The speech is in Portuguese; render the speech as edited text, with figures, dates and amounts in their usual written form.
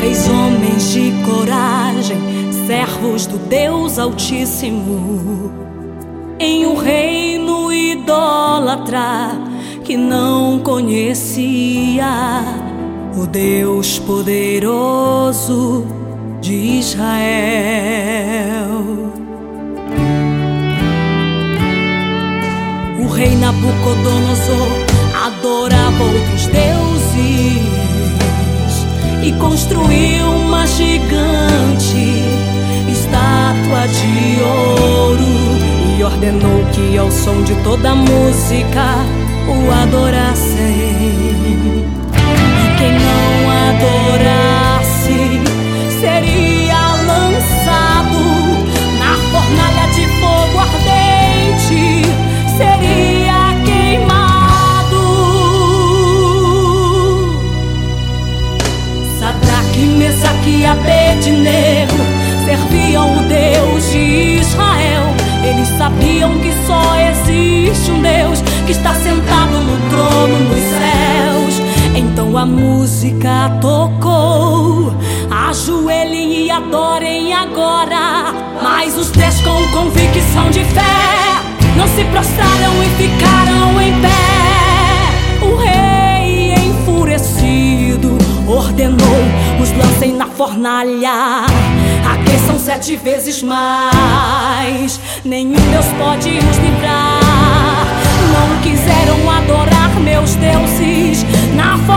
Três homens de coragem, servos do Deus Altíssimo, em um reino idólatra que não conhecia o Deus poderoso de Israel. O rei Nabucodonosor adorava outros deuses e construiu uma gigante estátua de ouro e ordenou que ao som de toda a música o adorassem. E quem não adorasse seria lançado na fornalha de fogo ardente, seria queimado. Sadraque, Mesaque e Abednego serviam o Deus de Israel. Eles sabiam que só existe um Deus que está sentado no trono nos céus. Então a música tocou, ajoelhem e adorem agora. Mas os 10 com convicção de fé não se prostraram e ficaram em pé. O rei enfurecido ordenou: os lancem na fornalha, aqueçam 7 vezes mais. Nenhum Deus pode os livrar. Não quiseram adorar meus deuses na